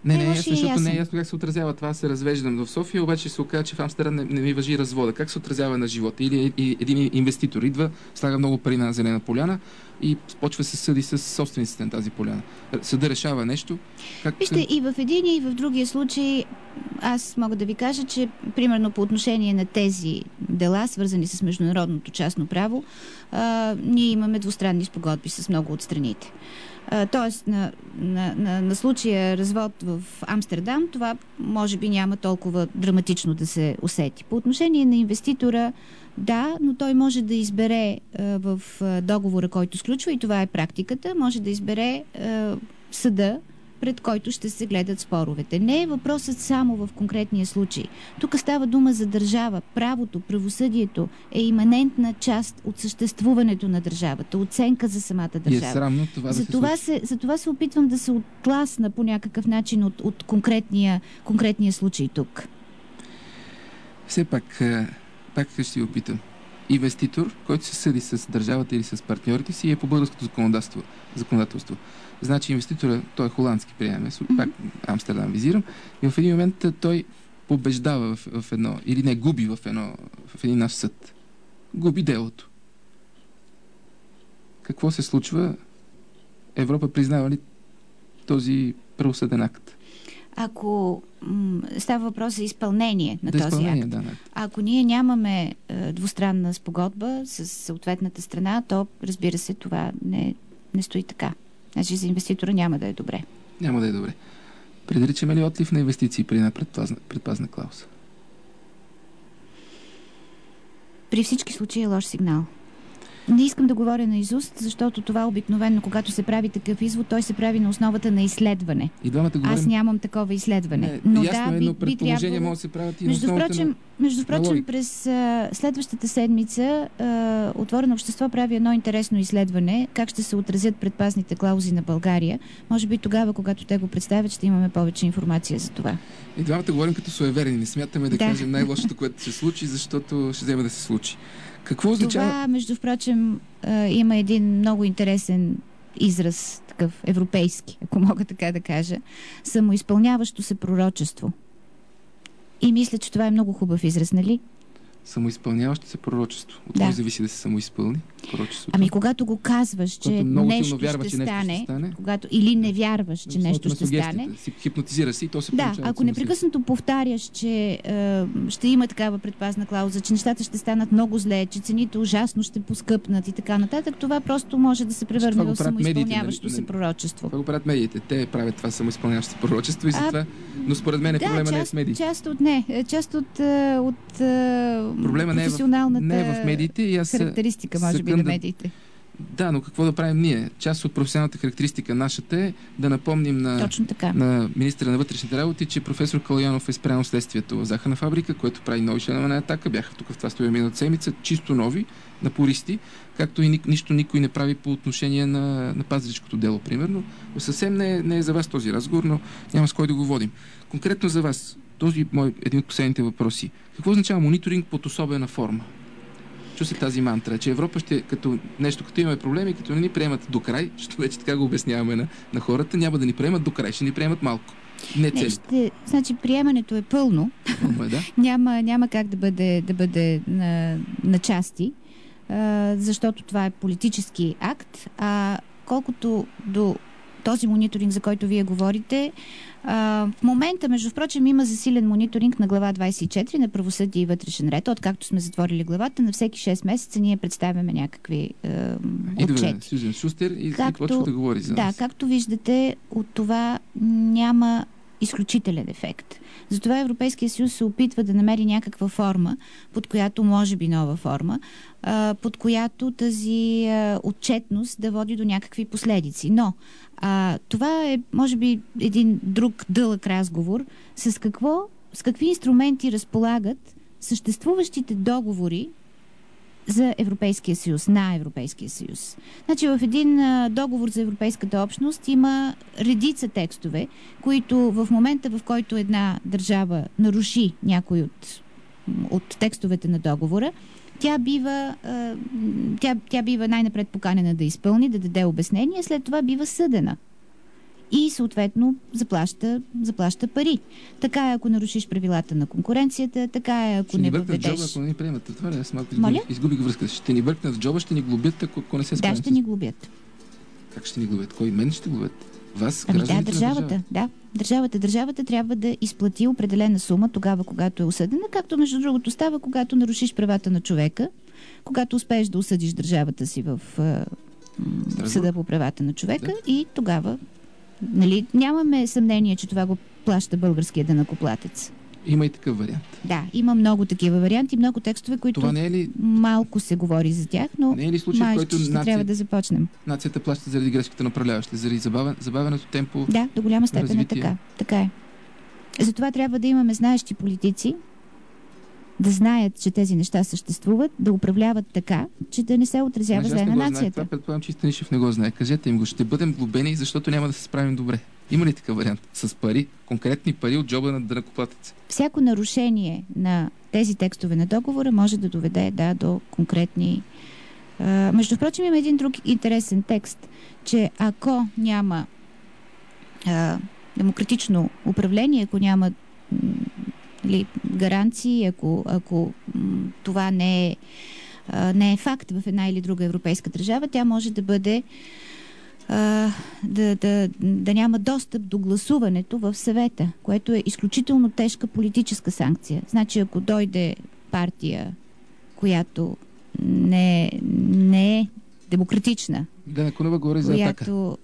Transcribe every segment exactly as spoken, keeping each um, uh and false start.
Не, не, не защото не е ясно как се отразява това. Се развеждам в София, обаче се оказа, че в Амстердам не, не ми важи развода. Как се отразява на живота? Или и, един инвеститор идва, слага много пари на зелена поляна и почва се съди с собствениците на тази поляна. Съда решава нещо. Как... Вижте, и в един и в другия случай аз мога да ви кажа, че примерно по отношение на тези дела, свързани с международното частно право, а, ние имаме двустранни спогодби с много от страните. Uh, тоест на, на, на, на случая развод в Амстердам, това може би няма толкова драматично да се усети. По отношение на инвеститора, да, но той може да избере uh, в uh, договора, който сключва, и това е практиката, може да избере uh, съда, пред който ще се гледат споровете. Не е въпросът само в конкретния случай. Тук става дума за държава. Правото, правосъдието е иманентна част от съществуването на държавата, оценка за самата държава. И е срамно това да за се това се, за това се опитвам да се отласна по някакъв начин от, от конкретния, конкретния случай тук. Все пак, пак ще ви опитам. Инвеститор, който се съди с държавата или с партньорите си, е по българското законодателство. законодателство. Значи инвеститора, той е холандски, приемаме, mm-hmm. пак Амстердам визирам, и в един момент той побеждава в, в едно, или не, губи в, едно, в един наш съд. Губи делото. Какво се случва? Европа признава ли този правосъден акт? Ако м- става въпрос за изпълнение на да, този изпълнение, акт, да, да. ако ние нямаме е, двустранна спогодба с съответната страна, то, разбира се, това не, не стои така. Значи за инвеститора няма да е добре. Няма да е добре. Предричаме ли отлив на инвестиции при една предпазна, предпазна клауза? При всички случаи е лош сигнал. Не искам да говоря на изуст, защото това обикновено, когато се прави такъв извод, той се прави на основата на изследване. И двамата говорим... Аз нямам такова изследване. Не, но ясно да, е, би, но предположения би трябвало... могат да се правят и на между основата впрочем, на... Между впрочем, през а, следващата седмица а, Отворено общество прави едно интересно изследване, как ще се отразят предпазните клаузи на България. Може би тогава, когато те го представят, ще имаме повече информация за това. И двамата говорим като суеверни. Не смятаме да, да. кажем най-лошото, което се случи, защото ще вземе да се случи. Какво означава? Това, между впрочем, а, има един много интересен израз, такъв европейски, ако мога така да кажа, самоизпълняващо се пророчество. И мисля, че това е много хубав израз, нали? Самоизпълняващо се пророчество. От да. кой зависи да се самоизпълни пророчеството? Ами когато го казваш, че нещо, вярва, ще, че нещо стане, ще стане, когато или не вярваш, че нещо ще стане. Си хипнотизира си и то се да, получава. ако непрекъснато повтаряш, че е, ще има такава предпазна клауза, че нещата ще станат много зле, че цените ужасно ще поскъпнат и така нататък, това просто може да се превърне в самоизпълняващо се пророчество. Това го правят медиите. Те правят това самоизпълняващо се пророчество и за това. Но според мен е да, проблема част, не е в медиите. Част от не. Част от, от проблема професионалната не е в, не е в медиите. И аз характеристика, може би, на медиите. Да, но какво да правим ние? Част от професионалната характеристика нашата е да напомним на, на министъра на вътрешните работи, че професор Калоянов е спряно следствието в захарна фабрика, което прави нови членове на Атака. Бяха тук в това студио миналата седмица, чисто нови, напористи, както и ни, нищо никой не прави по отношение на, на пазаричкото дело, примерно. Съвсем не е, не е за вас този разговор, но няма с кой да го водим. Конкретно за вас, този мой един от последните въпроси. Какво означава мониторинг под особена форма? Чу се тази мантра, че Европа ще, като нещо, като имаме проблеми, като не ни приемат до край, защото вече така го обясняваме на, на хората, няма да ни приемат до край, ще ни приемат малко. Не целите. Ще, значи приемането е пълно. Пълно е, да. няма, няма как да бъде, да бъде на, на части, а, защото това е политически акт, а колкото до този мониторинг, за който вие говорите, а, в момента, между впрочем, има засилен мониторинг на глава двадесет и четири на правосъдие и вътрешен ред. Откакто сме затворили главата, на всеки шест месеца ние представяме някакви е, отчети. Сюзан Шустер и както, почва да говори за да, нас. както виждате, от това няма изключителен ефект. Затова Европейския съюз се опитва да намери някаква форма, под която, може би нова форма, а, под която тази а, отчетност да води до някакви последици. Но а, това е, може би, един друг дълъг разговор. С какво, с какви инструменти разполагат съществуващите договори за Европейския съюз, на Европейския съюз. Значи в един а, договор за Европейската общност има редица текстове, които в момента, в който една държава наруши някой от, от текстовете на договора, тя бива, а, тя, тя бива най-напред поканена да изпълни, да даде обяснение, след това бива съдена. и съответно заплаща, заплаща пари. Така е, ако нарушиш правилата на конкуренцията, така е, ако ще не въведеш... Ще ни бъркнат въведеш... джоба, ако не ни приемат. Това ли? Аз малко изгубих, изгубих връзка. Ще ни бъркнат в джоба, ще ни глобят, ако, ако не се справим. Да, ще ни глобят. Как ще ни глобят? Кой? Мен ще глобят? Вас, ами гражданите да, държавата, на държава? да. Държавата, държавата трябва да изплати определена сума тогава, когато е осъдена, както между другото става, когато нарушиш правата на човека, когато успееш да осъдиш държавата си в е, съда по правата на човека, да. И тогава, нали, нямаме съмнение, че това го плаща българския данъкоплатец. Има и такъв вариант. Да, има много такива варианти, много текстове, които това не е ли... малко се говори за тях, но не е ли случай, в който ще нация... трябва да започнем. Нацията плаща заради грешката на управляващите, заради забавен, забавеното темпо. Да, до голяма степен развитие. е така. Така е. Затова трябва да имаме знаещи политици, да знаят, че тези неща съществуват, да управляват така, че да не се отразява зле на нацията. Това предполагам, че Станишев не го знае. Кажете им го, ще бъдем глобени, защото няма да се справим добре. Има ли такъв вариант? С пари, конкретни пари от джоба на данъкоплатеца? Всяко нарушение на тези текстове на договора може да доведе да, до конкретни... А, между прочим, има един друг интересен текст, че ако няма а, демократично управление, ако няма ли, гаранции, ако, ако м, това не е, а, не е факт в една или друга европейска държава, тя може да бъде а, да, да, да няма достъп до гласуването в съвета, което е изключително тежка политическа санкция. Значи, ако дойде партия, която не, не е демократична, Да, Кунева говори за която...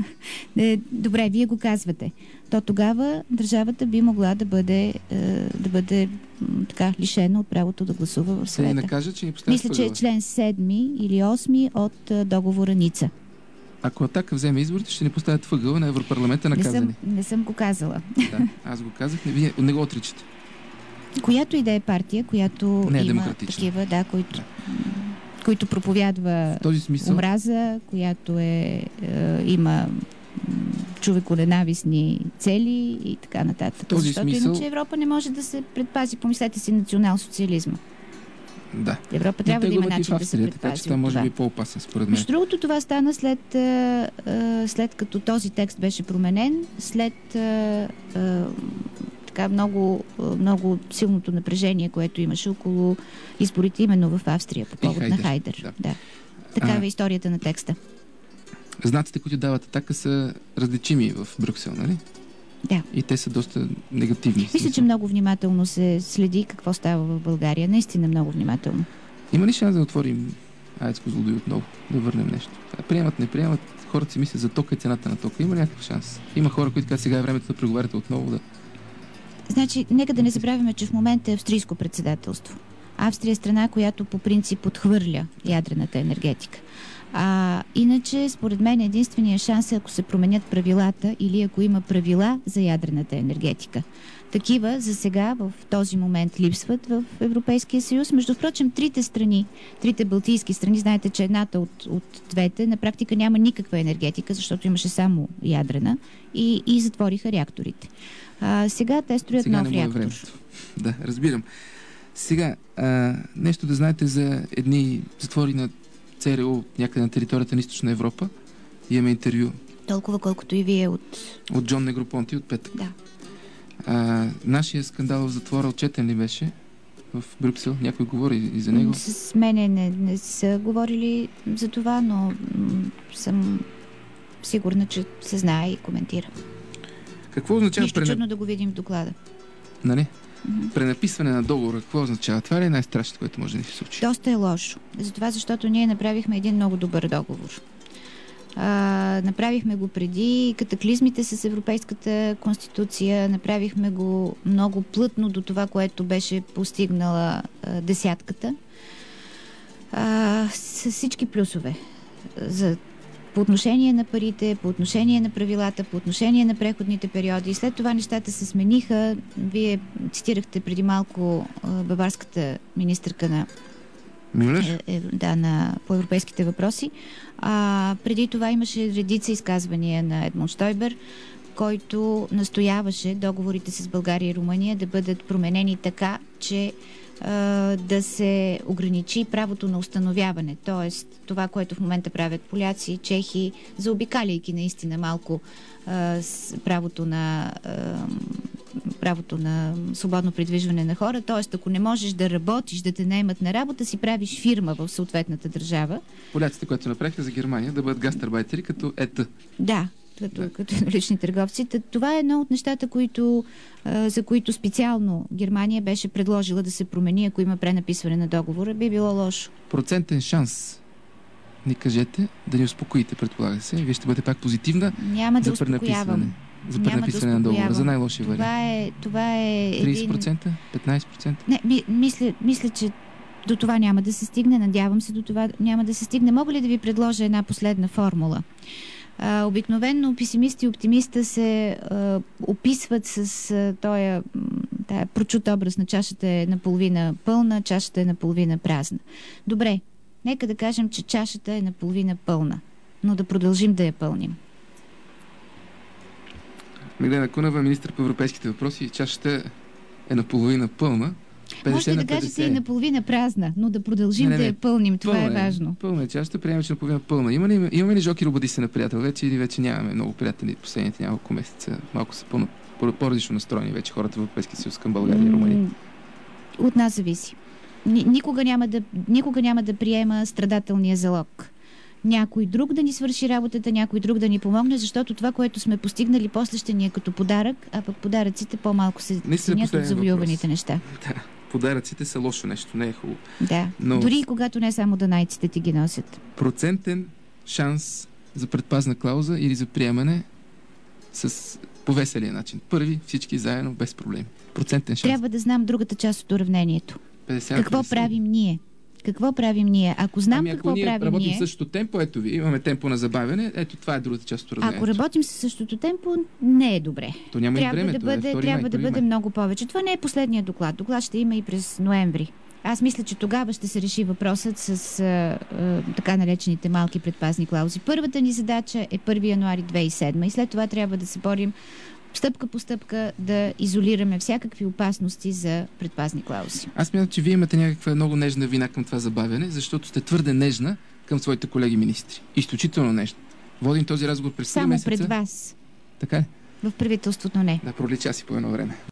Добре, вие го казвате. То тогава държавата би могла да бъде, да бъде така лишена от правото да гласува в съвета. Да ни накажа, че ни поставя Мисля, че е член седми или осми от договора Ница. Ако Атака вземе изборите, ще ни поставят въгъла на Европарламента наказани. Не съм, не съм го казала. Да, аз го казах, не, вие не го отричате. Която и да е партия, която не е има такива, да, които... Да. които проповядва смисъл... омраза, която е, е, има човеконенавистни цели и така нататък. Този Защото смисъл... иначе Европа не може да се предпази. Помислете си национал-социализма. Да. Европа трябва да има начин да се предпази. Така че това може би е по-опасен, според мен. Между другото, това стана след, а, а, след като този текст беше променен, след а, а, така много, много силното напрежение, което имаше около изборите именно в Австрия по повод Хайдер, на Хайдер. Да. Да. Такава а, е историята на текста. Знаците, които дават Атака, са различими в Брюксел, нали? Да. И те са доста негативни. Мисля, че много внимателно се следи какво става в България. Наистина много внимателно. Има ли шанс да отворим АЕЦ Козлодуй отново? Да върнем нещо? Приемат, не приемат. Хората си мислят за тока и цената на тока. Има ли някакъв шанс? Има хора, които казват, сега е времето да преговаряте отново да... Значи, нека да не забравяме, че в момента е австрийско председателство. Австрия е страна, която по принцип отхвърля ядрената енергетика. А иначе, според мен, единственият шанс е, ако се променят правилата или ако има правила за ядрената енергетика. Такива за сега в този момент липсват в Европейския съюз. Между впрочем, трите страни, трите балтийски страни, знаете, че едната от, от двете на практика няма никаква енергетика, защото имаше само ядрена и, и затвориха реакторите. А, сега те строят сега нов реактор. Да, разбирам. Сега, а, нещо да знаете за едни затвори на ЦРУ някъде на територията на Източна Европа. Имаме интервю. Толкова колкото и вие от... От Джон Негропонти от петък. Да. А, нашия скандал в затвора отчетен ли беше в Брюксел? Някой говори и за него? С мене не, не са говорили за това, но м- съм сигурна, че се знае и коментира. Какво означава... Нищо пренап... чудно да го видим в доклада. Нали? Mm-hmm. Пренаписване на договора, какво означава? Това ли е най-страшното, което може да ни се случи? Доста е лошо. Затова, защото ние направихме един много добър договор. А, направихме го преди катаклизмите с Европейската конституция, направихме го много плътно до това, което беше постигнала а, десятката. А, с всички плюсове. За по отношение на парите, по отношение на правилата, по отношение на преходните периоди. След това нещата се смениха. Вие цитирахте преди малко баварската министърка на, е, е, да, на, по европейските въпроси. А, преди това имаше редица изказвания на Едмунд Штойбер, който настояваше договорите с България и Румъния да бъдат променени така, че да се ограничи правото на установяване. Тоест, това, което в момента правят поляци, чехи, заобикаляйки наистина малко с правото на правото на свободно придвижване на хора. Т.е. ако не можеш да работиш, да те наемат на работа, си правиш фирма в съответната държава. Поляците, които направиха за Германия, да бъдат гастарбайтери като ЕТ. Да, като, да. като лични търговци. Това е едно от нещата, които, за които специално Германия беше предложила да се промени, ако има пренаписване на договора. Би било лошо. Процентен шанс ни кажете, да ни успокоите, предполага се. Вие ще бъдете пак позитивна. Няма да за пренаписване. За пренаписване да на договора, за най-лошия вариант. Това е, това е трийсет процента? петнайсет процента? Не, ми, мисля, мисля, че до това няма да се стигне. Надявам се, до това няма да се стигне. Мога ли да ви предложа една последна формула? А, обикновенно песимист и оптимиста се а, описват с а, тоя, тая прочут образ на чашата е наполовина пълна, чашата е наполовина празна. Добре, нека да кажем, че чашата е наполовина пълна, но да продължим да я пълним. Меглена Кунева, министър по европейските въпроси. Чашата е наполовина пълна. Може ли да кажете и наполовина празна, но да продължим не, не, не. да я пълним. Това пълна е важно. Пълна е чашата, приемаме, че наполовина пълна. Има ли, имаме ли Жокер обади се на приятел вече или вече нямаме много приятели последните няколко месеца? Малко са пълно, по-различно настроени вече хората в Европейския съюз към България и Румъния. От нас зависи. Никога няма да, никога няма да приема страдателния залог. Някой друг да ни свърши работата, някой друг да ни помогне, защото това, което сме постигнали, после ще ни е като подарък, а пък подаръците по-малко се ценят от завоюваните неща. Да, подаръците са лошо нещо, не е хубаво. Да, но дори и когато не само данайците ти ги носят. Процентен шанс за предпазна клауза или за приемане с повеселия начин. Първи, всички заедно, без проблеми. Процентен шанс. Трябва да знам другата част от уравнението. петдесет, Какво петдесет правим ние? Какво правим ние? Ако знам ами, ако какво ние правим работим ние... в същото темпо, ето ви, имаме темпо на забавяне, ето това е другата част от уравнението. Ако работим със същото темпо, не е добре. То няма трябва и време, да бъде, е трябва май, да бъде много повече. Това не е последният доклад. Доклад ще има и през ноември. Аз мисля, че тогава ще се реши въпросът с а, а, така наречените малки предпазни клаузи. Първата ни задача е първи януари две хиляди и седма и след това трябва да се борим стъпка по стъпка да изолираме всякакви опасности за предпазни клаузи. Аз смятам, че вие имате някаква много нежна вина към това забавяне, защото сте твърде нежна към своите колеги министри. Изключително нежна. Водим този разговор през три месеца. Само пред вас. Така е? В правителството не. Да, пролича си по едно време.